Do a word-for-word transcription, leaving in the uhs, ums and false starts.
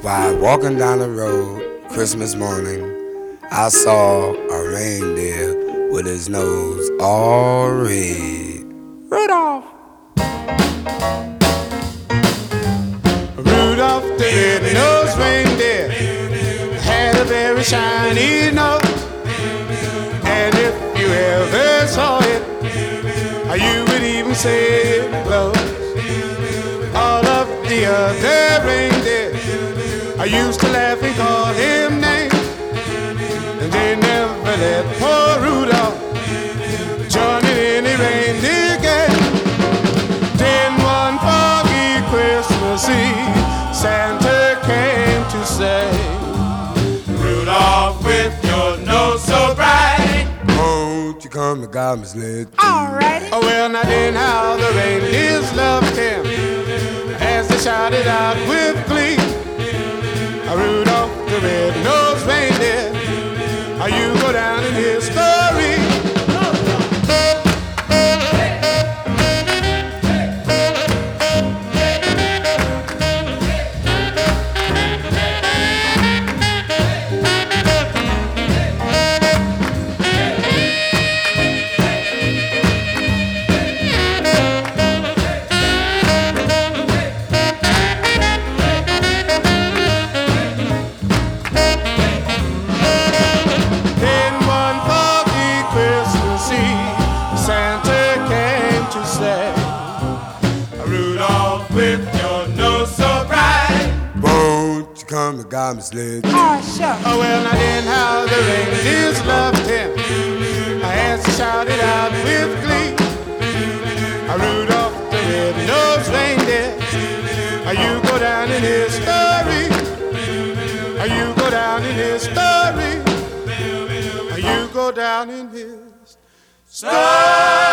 While walking down the road Christmas morning, I saw a reindeer with his nose all red. Rudolph! Rudolph the red-nosed reindeer had a very shiny nose, and if you ever saw it, you would even say it glows. All of the other reindeer I used to laugh and call him names, and they never let poor Rudolph join in any reindeer game. Then one foggy Christmas Eve, Santa came to say, Rudolph, with your nose so bright, won't you come to God's sled? Alrighty. oh well, now then how the reindeers loved him as they shouted out with glee, Rudolph the red-nosed reindeer, you go down in history. Rudolph, with your nose so bright, won't you come to God's sled? Oh, sure. Oh well, now then how the reindeers loved him as he shouted out with glee, Rudolph the red-nosed reindeer, you go down in history. You go down in history. You go down in his story.